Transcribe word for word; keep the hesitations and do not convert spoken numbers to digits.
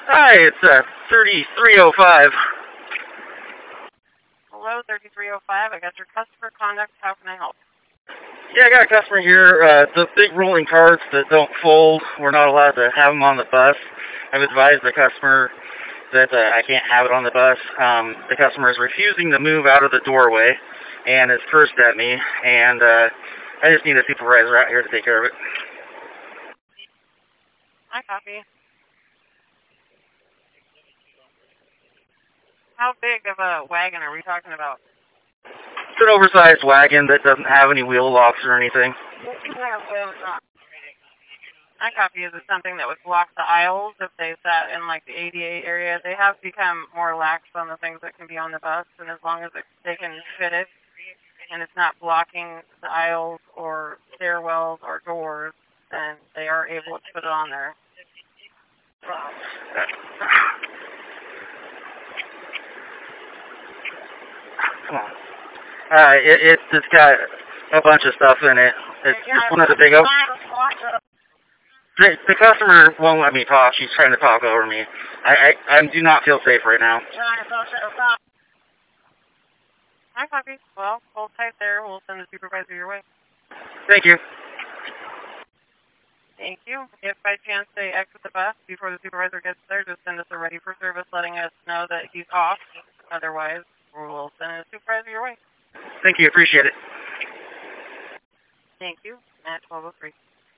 Hi, it's uh, thirty-three oh five. Hello, thirty-three oh five. I got your customer conduct. How can I help? Yeah, I got a customer here. Uh, the big rolling carts that don't fold, we're not allowed to have them on the bus. I've advised the customer that uh, I can't have it on the bus. Um, the customer is refusing to move out of the doorway and has cursed at me, and uh, I just need a supervisor out here to take care of it. I copy. How big of a wagon are we talking about? It's an oversized wagon that doesn't have any wheel locks or anything. I copy. Is it something that would block the aisles if they sat in like the A D A area? They have become more lax on the things that can be on the bus, and as long as it, they can fit it and it's not blocking the aisles or stairwells or doors, then they are able to put it on there. Come on. Uh, it, it, it's got a bunch of stuff in it. It's one of the big... Op- the, the customer won't let me talk. She's trying to talk over me. I, I, I do not feel safe right now. Hi, copy. Well, hold tight there. We'll send the supervisor your way. Thank you. Thank you. If by chance they exit the bus before the supervisor gets there, just send us a ready for service letting us know that he's off. Otherwise, we'll send the supervisor your way. Thank you. Appreciate it. Thank you. At twelve oh three.